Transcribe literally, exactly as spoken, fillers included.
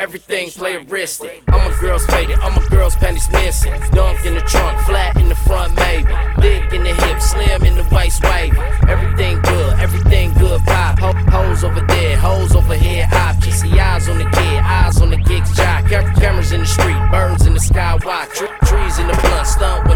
everything playeristic. All my girls faded, all my girls panties missing. Dunk in the trunk, flat in the front maybe. Thick in the hips, slim in the waist wavy. Everything good, everything good vibe. Ho hoes over there, hoes over here, objects. See eyes on the kid, eyes on the gigs jock. Cam cameras in the street, birds in the sky watch. Tre trees in the blunt, stunt with